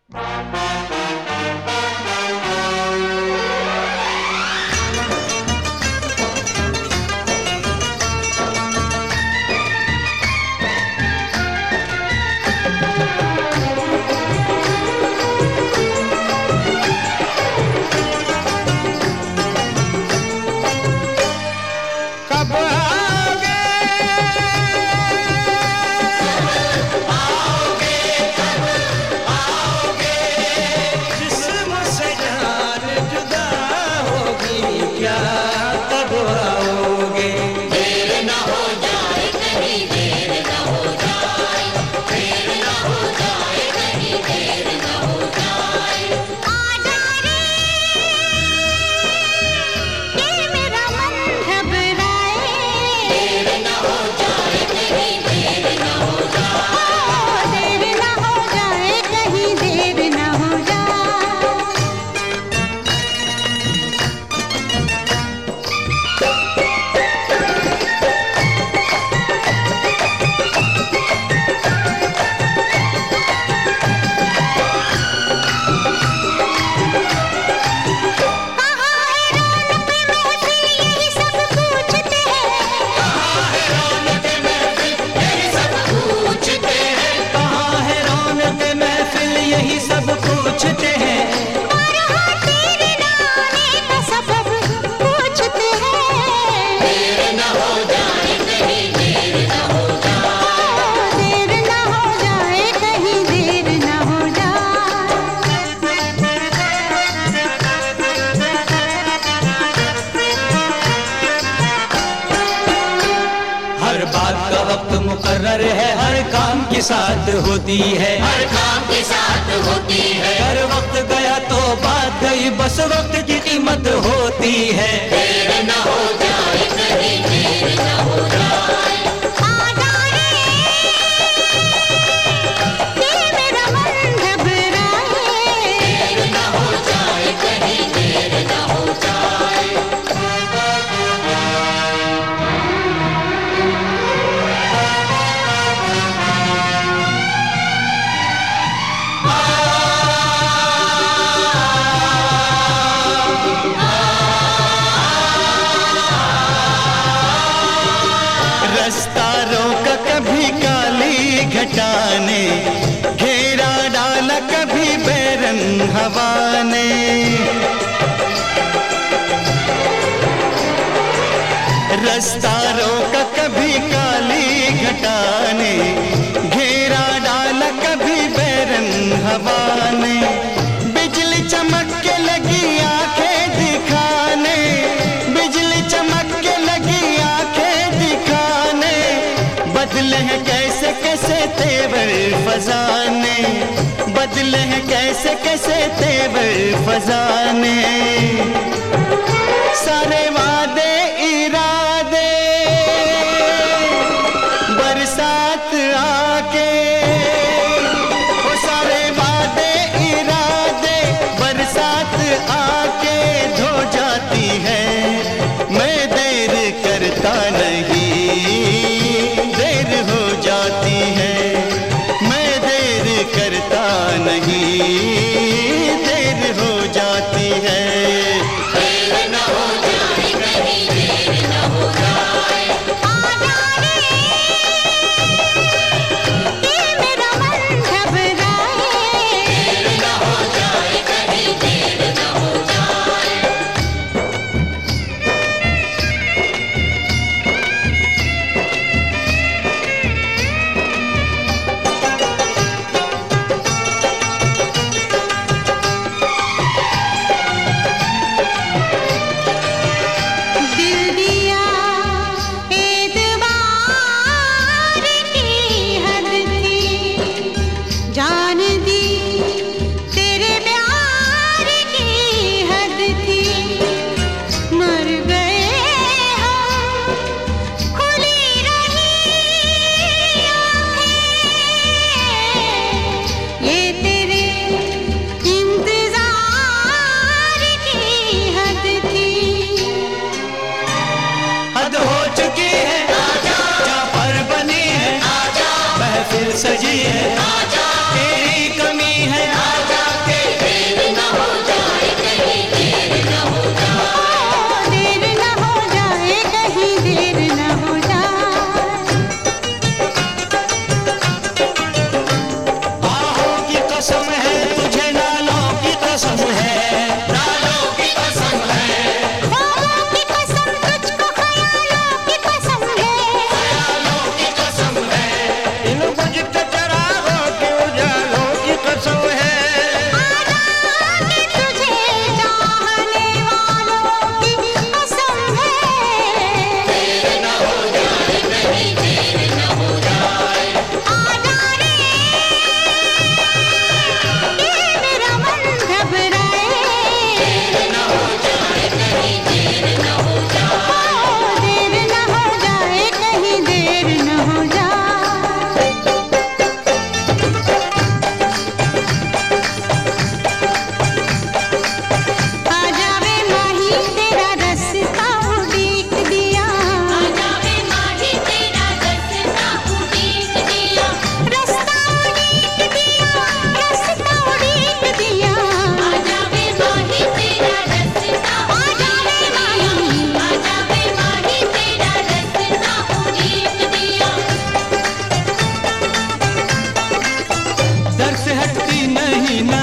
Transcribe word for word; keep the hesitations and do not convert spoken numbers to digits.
मुकर्रर है, हर काम के साथ होती है, हर काम के साथ होती है। अगर वक्त गया तो बात गई, बस वक्त की कीमत होती है। देर न हो जाए कहीं, देर न हो जाए। रास्ता रोका कभी काली घटा ने, घेरा डाला कभी बैरन हवा ने। रास्ता रोका कभी काली घटा ने, घेरा डाला कभी बैरन हवा ने। बिजली चमक के लगी आंखें दिखाने, बिजली चमक के लगी आंखें दिखाने। बदले हैं कैसे कैसे तेवर फजाने, बदले हैं कैसे कैसे तेवर फजाने। सारे वादे इरादे बरसात आके, वो सारे वादे इरादे बरसात आके धो जाती है। मैं देर करता नहीं, देर हो जाती है। मैं देर करता नहीं, देर हो जाती है। देर न हो जाए कहीं, देर न हो जाए। देर न हो जाए कहीं, देर न हो जाए। दिल दिया एतबार की हद थी, जान दी तेरे प्यार की हद थी। मर गए हम, खुली रही आँखें, ये तेरे इंतजार की हद थी। हद हो चुकी है, जहाँ पर बनी है महफिल सजी है। तेरी घर से हटती नहीं न